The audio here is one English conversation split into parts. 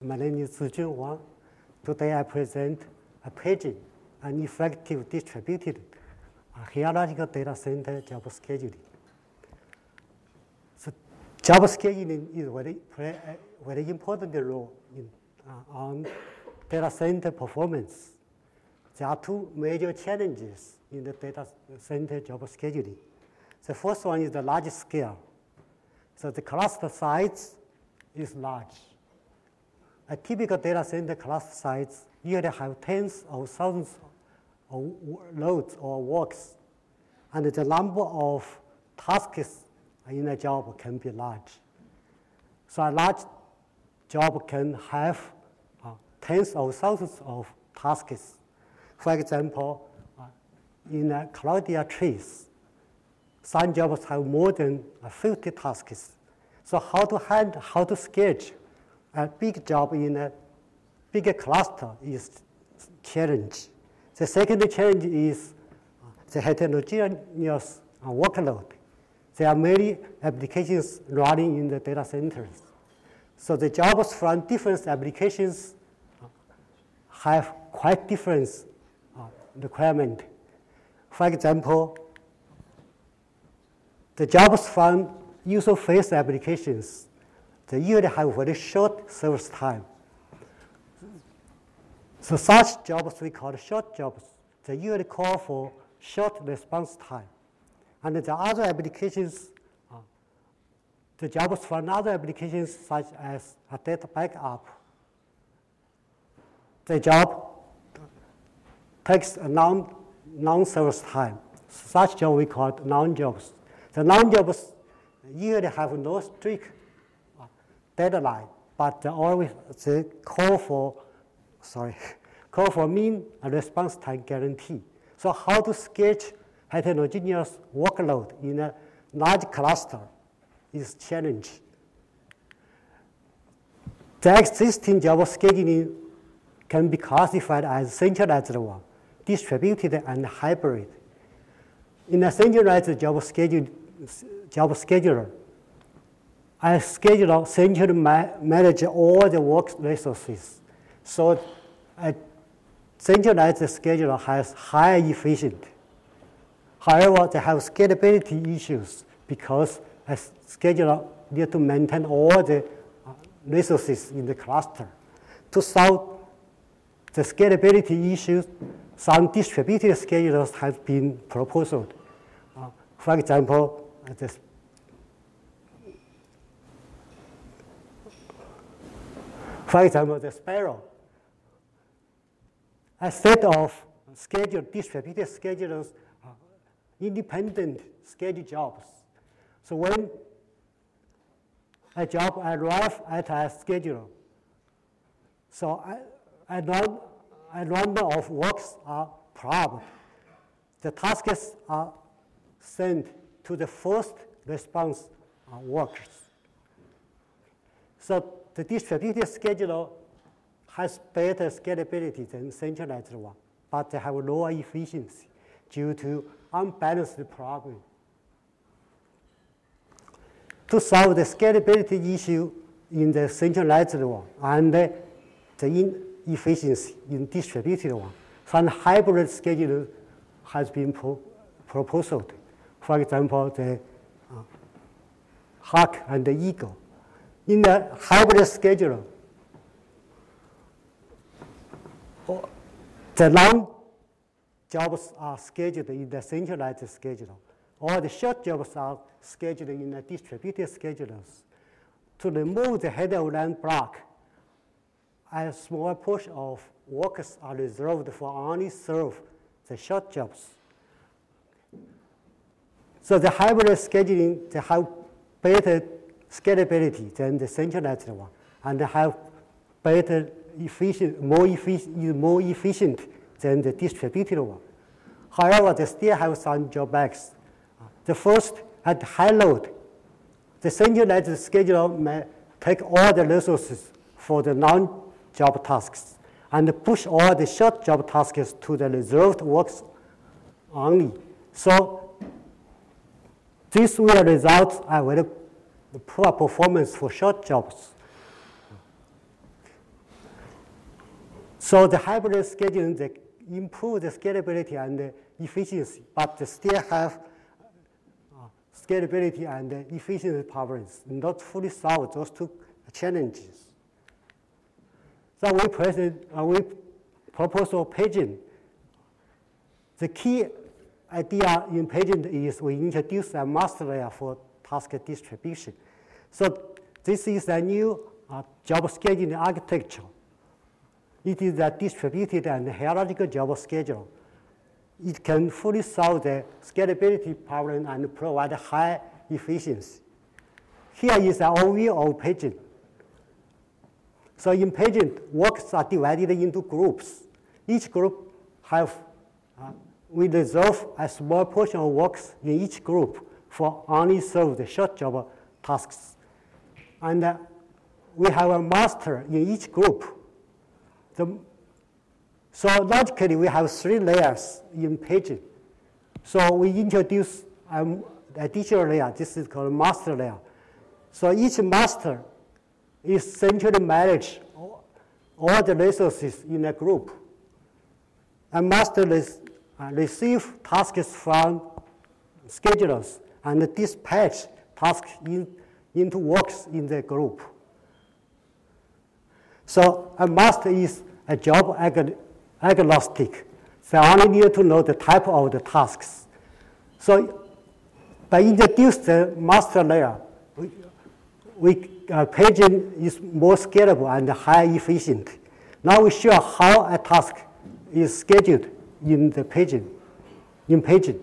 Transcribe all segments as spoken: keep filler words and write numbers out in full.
My name is Zijun Wang. Today I present a paging, an effective distributed uh, hierarchical data center job scheduling. So job scheduling is very, play a very important role in, uh, on data center performance. There are two major challenges in the data center job scheduling. The first one is the large scale. So the cluster size is large. A typical data center cluster size usually have tens of thousands of loads or works, and the number of tasks in a job can be large. So a large job can have uh, tens of thousands of tasks. For example, uh, in a Claudia trees, some jobs have more than uh, fifty tasks. So how to handle, how to schedule a big job in a bigger cluster is challenge. The second challenge is uh, the heterogeneous uh, workload. There are many applications running in the data centers. So the jobs from different applications uh, have quite different uh, requirement. For example, the jobs from user-face applications, they usually have very short service time. So such jobs we call short jobs. They usually call for short response time. And the other applications, uh, the jobs from other applications such as a data backup, the job takes a non, non-service time. Such job we call non-jobs. The non-jobs usually have no strict uh, deadline, but they always they call for, sorry, call for mean response time guarantee. So how to sketch heterogeneous workload in a large cluster is challenge. The existing job scheduling can be classified as centralized one, distributed, and hybrid. In a centralized job schedule, job scheduler, I scheduler centrally ma manage all the work resources. So a centralized scheduler has high efficiency. However, they have scalability issues because a scheduler needs to maintain all the resources in the cluster. To solve the scalability issues, some distributed schedulers have been proposed. Uh, for example, uh, this for example, the Sparrow. A set of scheduled distributed schedulers, uh, independent scheduled jobs. So when a job arrives at a scheduler, so a, a, non, a number of works are plugged. The tasks are sent to the first response uh, workers. So the distributed scheduler has better scalability than centralized one, but they have lower efficiency due to unbalanced problem. To solve the scalability issue in the centralized one and the inefficiency in distributed one, some hybrid scheduler has been pro proposed. For example, the uh, Hawk and the Eagle. In the hybrid scheduler, the long jobs are scheduled in the centralized scheduler. All the short jobs are scheduled in the distributed schedulers. To remove the head of line block, a small portion of workers are reserved for only serve the short jobs. So the hybrid scheduling, they have better scalability than the centralized one, and they have better efficient, more efficient, more efficient than the distributed one. However, they still have some drawbacks. The first, at high load, the centralized scheduler may take all the resources for the non-job tasks and push all the short job tasks to the reserved works only. So this will result in very poor performance for short jobs. So the hybrid scheduling they improve the scalability and the efficiency, but they still have uh, scalability and the efficiency problems, not fully solve those two challenges. So we present, uh, we propose a paging. The key idea in paging is we introduce a master layer for task distribution. So this is a new uh, job scheduling architecture. It is a distributed and hierarchical job schedule. It can fully solve the scalability problem and provide high efficiency. Here is an overview of paging. So in paging, works are divided into groups. Each group have, uh, we reserve a small portion of works in each group for only served short job tasks. And uh, we have a master in each group. The, so logically, we have three layers in paging. So we introduce an additional layer. This is called master layer. So each master is centrally manage all, all the resources in a group. A master res, uh, receive tasks from schedulers and dispatch tasks in, into works in the group. So a master is a job ag agnostic. They only need to know the type of the tasks. So by introducing the master layer, we, we, uh, paging is more scalable and high efficient. Now we show how a task is scheduled in the paging. In paging,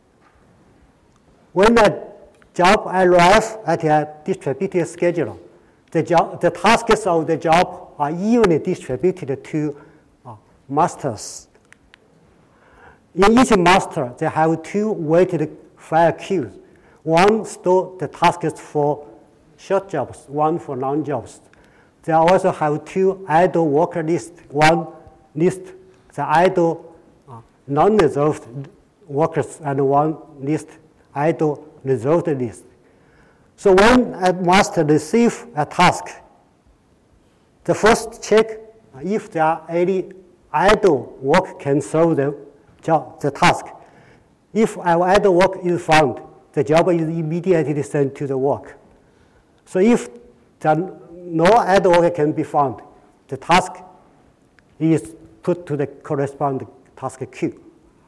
when a job arrives at a distributed schedule, the, job, the tasks of the job are evenly distributed to uh, masters. In each master, they have two weighted file queues. One stores the tasks for short jobs, one for long jobs. They also have two idle worker lists. One list the idle uh, non-reserved workers and one list idle reserved list. So when a master receives a task, the first check if there are any idle work can solve the job, the task. If our idle work is found, the job is immediately sent to the work. So if there no idle work can be found, the task is put to the corresponding task queue.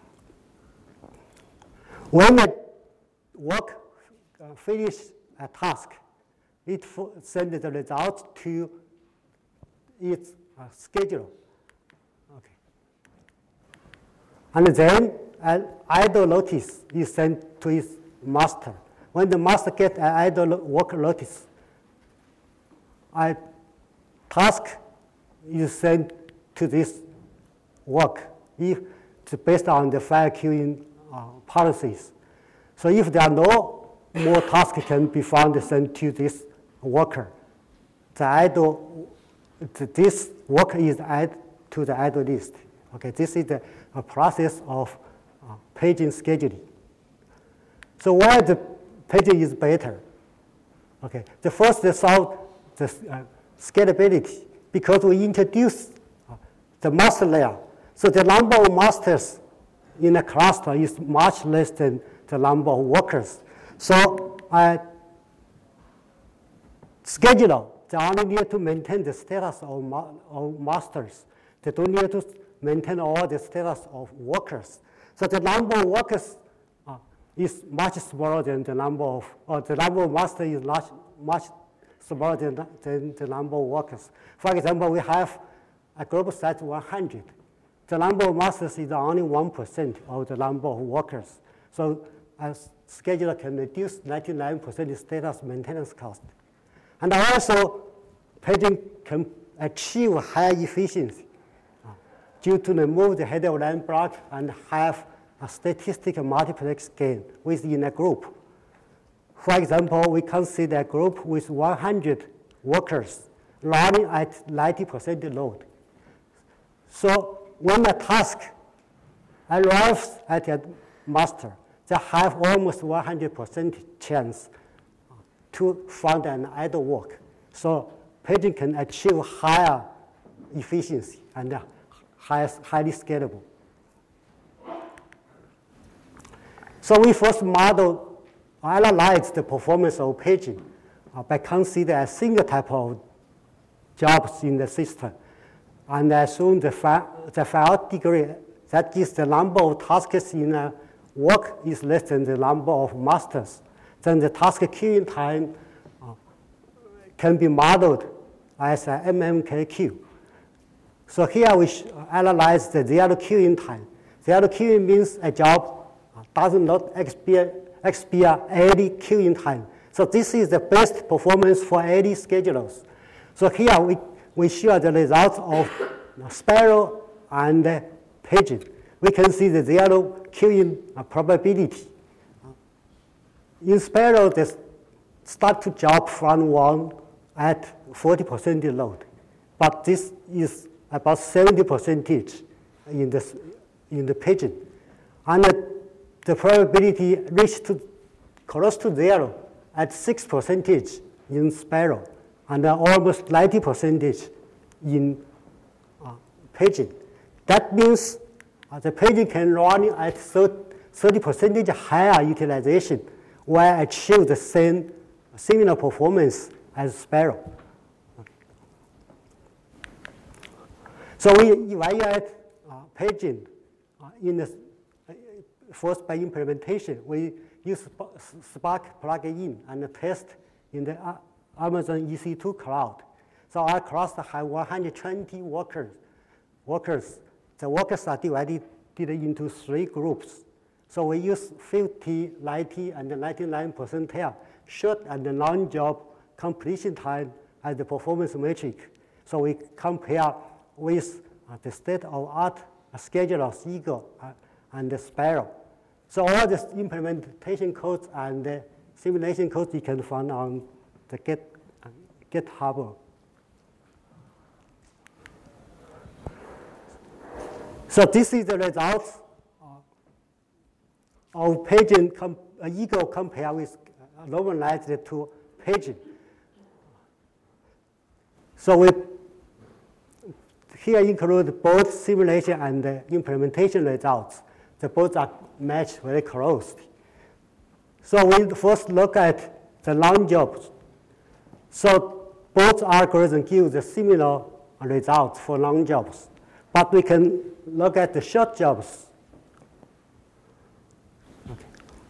When the work uh, finishes a task, it sends the result to its uh, schedule. Okay. And then an idle notice is sent to its master. When the master gets an idle work notice, a task is sent to this work if it's based on the file queuing uh, policies. So if there are no more tasks can be found sent to this worker, the idle, this work is added to the idle list. Okay, this is the a process of uh, paging scheduling. So why the paging is better? Okay, the first they solve the uh, scalability because we introduce uh, the master layer. So the number of masters in a cluster is much less than the number of workers. So a scheduler, they only need to maintain the status of, ma of masters. They don't need to maintain all the status of workers. So the number of workers uh, is much smaller than the number of, or the number of masters is much, much smaller than, than the number of workers. For example, we have a group size one hundred. The number of masters is only one percent of the number of workers. So a scheduler can reduce ninety-nine percent status maintenance cost. And also, paging can achieve high efficiency uh, due to remove the header line block and have a statistical multiplex gain within a group. For example, we consider a group with one hundred workers running at ninety percent load. So when a task arrives at a master, they have almost one hundred percent chance to find an idle work. So paging can achieve higher efficiency and high, highly scalable. So we first model, analyze the performance of paging uh, by considering a single type of jobs in the system, and assume the, fi the file degree, that is the number of tasks in a work is less than the number of masters. Then the task queuing time uh, can be modeled as a M M K Q. So here we analyze the zero queuing time. Zero queuing means a job does not expire, expire eighty queuing time. So this is the best performance for eighty schedulers. So here we, we show the results of Sparrow and uh, paging. We can see the zero queuing uh, probability. In Sparrow, they start to job from one at forty percent load. But this is about seventy percent in the, in the paging. And uh, the probability reached to close to zero at six percent in Sparrow, and uh, almost ninety percent in uh, paging. That means uh, the paging can run at thirty percent higher utilization while achieve the same similar performance as Sparrow. Okay. So we evaluate uh, paging uh, in the uh, first by implementation. We use Spark plugin and test in the uh, Amazon E C two cloud. So our cluster has one hundred twenty workers. Workers. The workers are divided into three groups. So we use fifty, ninety, and ninety-nine percentile short and long job completion time as the performance metric. So we compare with uh, the state-of-art uh, schedulers, Eagle uh, and the Sparrow. So all this implementation codes and the simulation codes you can find on the Git, uh, GitHub. So this is the results of paging, com uh, Eagle compared with uh, normalized to paging. So we here include both simulation and uh, implementation results. The both are matched very closely. So we first look at the long jobs. So both algorithms give the similar results for long jobs, but we can look at the short jobs. Okay.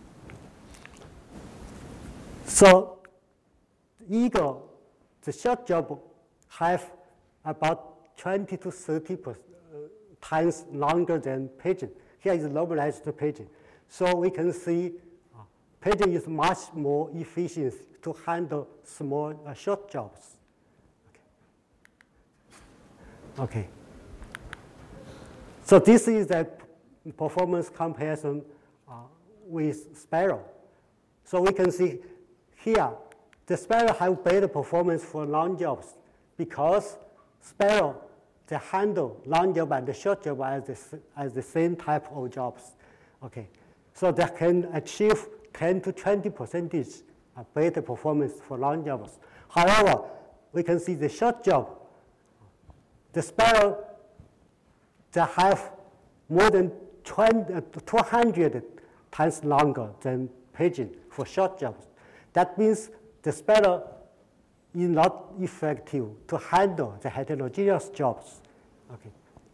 So Eagle, the short job have about twenty to thirty times longer than paging. Here is normalized to paging. So we can see uh, paging is much more efficient to handle small uh, short jobs. Okay. Okay. So this is the performance comparison uh, with Sparrow. So we can see here, the Sparrow have better performance for long jobs because Sparrow, they handle long job and the short job as the, as the same type of jobs. Okay, so they can achieve ten to twenty percent better performance for long jobs. However, we can see the short job, the Sparrow, they have more than twenty, uh, two hundred times longer than paging for short jobs. That means the Sparrow is not effective to handle the heterogeneous jobs. Okay.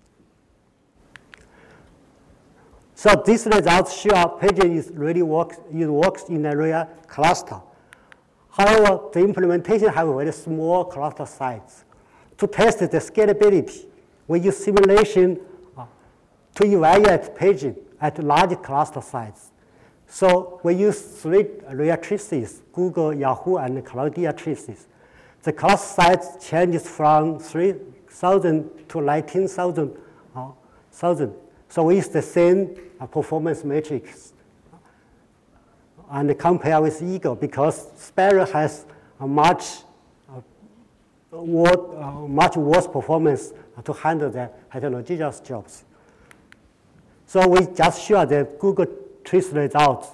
So these results show paging is really works, it works in a real cluster. However, the implementation have very small cluster size. To test the scalability, we use simulation uh, to evaluate paging at large cluster size. So we use three real traces, Google, Yahoo, and Cloudia traces. The cluster size changes from three thousand to nineteen thousand. Uh, so we use the same uh, performance metrics and compare with Eagle because Sparrow has a much uh, wor uh, much worse performance to handle the heterogeneous jobs. So we just show the Google trace results.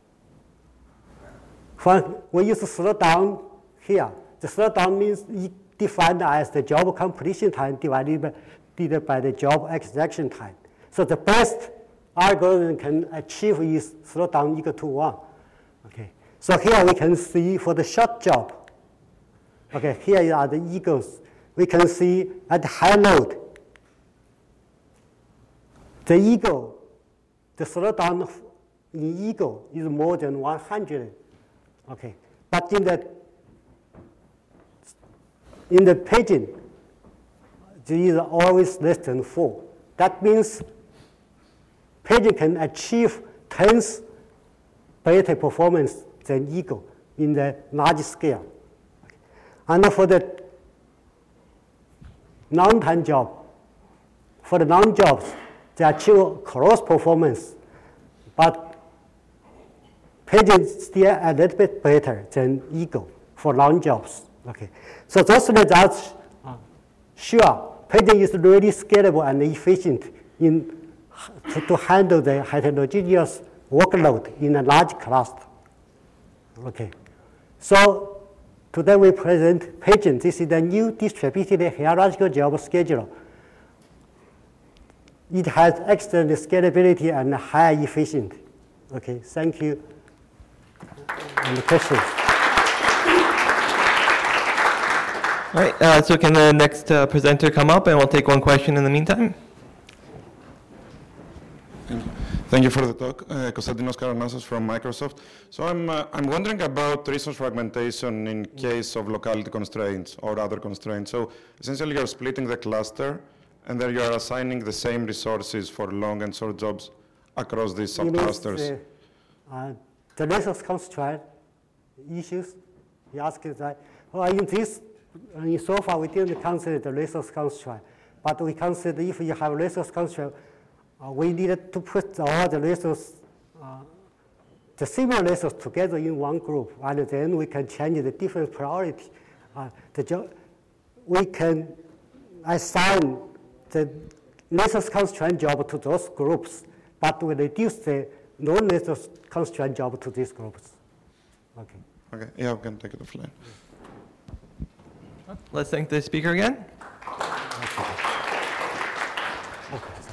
When we use slowdown here, the slowdown means defined as the job completion time divided by, divided by the job execution time. So the best algorithm can achieve is slowdown equal to one. Okay. So here we can see for the short job. Okay, here are the eagles. We can see at high load, the eagle, the slowdown in eagle is more than one hundred. Okay, but in the in the pigeon, there is always less than four. That means pigeon can achieve tens better performance than eagle in the large scale. And for the non-time job, for the non-jobs, they achieve close performance, but pigeon still a little bit better than eagle for non-jobs. Okay, so those results uh, sure pigeon is really scalable and efficient in to, to handle the heterogeneous workload in a large cluster. Okay, so today we present Pigeon. This is the new distributed hierarchical job scheduler. It has excellent scalability and high efficiency. Okay, thank you. Any questions? All right, uh, so can the next uh, presenter come up and we'll take one question in the meantime? Thank you. Thank you for the talk. Uh, Konstantinos Karanasas from Microsoft. So I'm, uh, I'm wondering about resource fragmentation in case of locality constraints or other constraints. So essentially you're splitting the cluster and then you're assigning the same resources for long and short jobs across these subclusters. The, uh, the resource constraint issues, you asked that. Well, in this, in so far we didn't consider the resource constraint, but we consider if you have resource constraint, Uh, we needed to put all the resources, uh, the similar resources together in one group, and then we can change the different priority. Uh, the jo we can assign the resource constraint job to those groups, but we reduce the non-resource constraint job to these groups. Okay. Okay, yeah, we can take it offline. Let's thank the speaker again. Okay. Okay.